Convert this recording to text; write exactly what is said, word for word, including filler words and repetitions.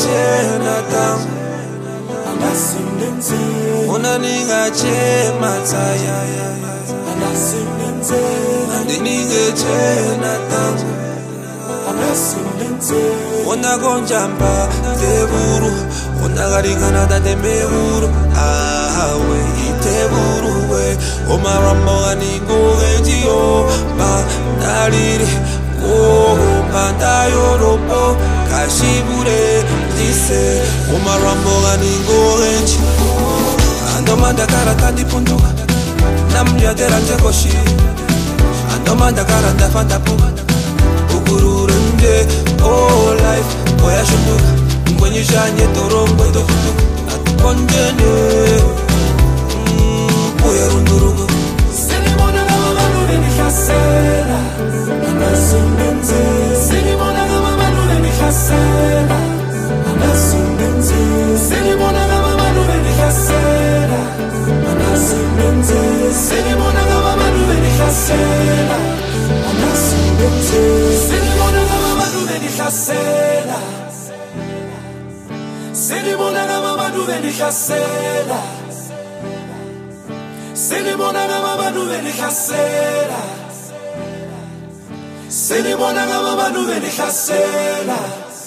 chena tang Anasindenze Ona ninga chema tsaya Anasindenze Ninga chena tang Anasindenze Ona gonjamba teburu Ona garigana da demeburu Ah we iteburu we Oma rambo aningo gejio Ba narire Oh banda yoropo Kashibure dise Oma rambo aningo gejio Andomanda karata di punduka Namya deranje koshi Andomanda karata fantapu Ugururende oh life Oya shunduka Ngwenye shanye torongo ito futuka Atukonjene Oya rundurugu Sinimona kama manu veni khasera Anasindenze Sinimona kama manu veni khasera Anasindenze Sinimona kama manu veni khasera Anasindenze Sinimona kama manu veni khasera Anasindenze Sinimona kama manu veni khasera Sinimona kama manu veni khasera Sinimona kama manu veni khasera Sinimona kama manu veni khasera